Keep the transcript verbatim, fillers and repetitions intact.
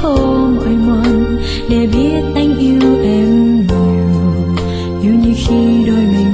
khô mỏi mòn để biết anh yêu em nhiều, yêu như khi đôi mình